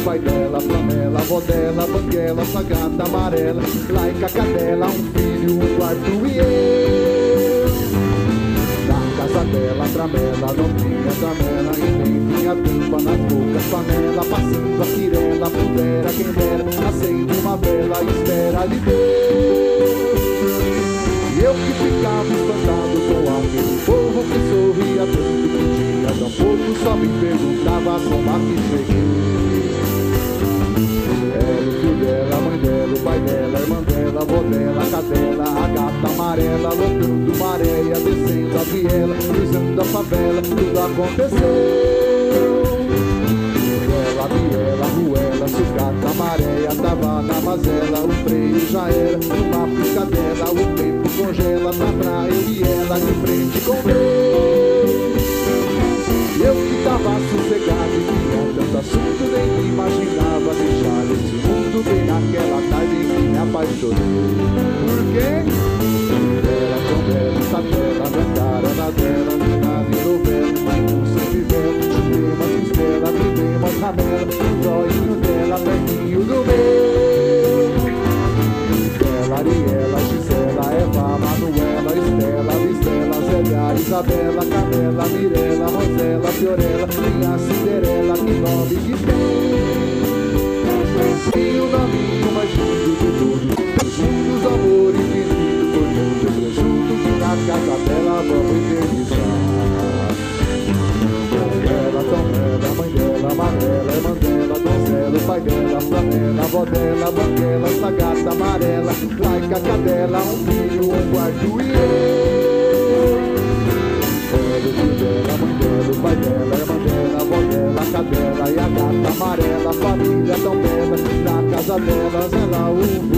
pai dela, Flamela, avó dela, Banguela, essa gata amarela, Laica, cadela, um filho, um quarto e eu. Na casa dela, tramela, não tinha tramela e nem tinha tampa nas bocas, panela, passando a quirela, pudera, quem dera, acende uma vela, espera de Deus. E eu que ficava espantado com aquele povo que sorria tanto que tinha tão pouco, só me perguntava como aqui cheguei. Era o filho dela, a mãe dela, o pai dela, a irmã dela, a avó dela, a cadela, a gata amarela, lotando maré, ia descendo a viela, cruzando a favela, tudo aconteceu. Ela, biela, ruela, sucata, maré, tava na mazela, o freio já era, uma piscadela, o tempo congela, tá pra eu e ela de frente com Deus. Eu que tava sossegado, tinha tanto assunto, nem me imaginava deixar esse mundo bem naquela tarde em que me apaixonei. Por quê? Era tão bela, essa tela, minha cara na dela, nada em novela, mas não sempre vela, chutei umas costelas, brindei umas ramelas, o zóio dela, perninho do meu. Bela, Ariela, Gisela, Eva, Manuela, Estela, Vistela, Zélia, Isabela, Camela, Mirela, Rosela, Fiorella, minha Cinderela, que nome que tem. E o nominho mais lindo de todos, juntos, amor infinito, portanto eu presunto que na casa dela vamos eternizar. Ela, tão bela, mãe dela, amarela, irmã dela, donzela, o pai dela, Flamela, avó dela, Banguela, essa gata amarela, Laica, cadela, um filho, um quarto e eu. Era o filho dela, a mãe dela, o pai dela, a irmã dela, a avó dela, a cadela e a gata amarela, família tão bela, na casa delas ela o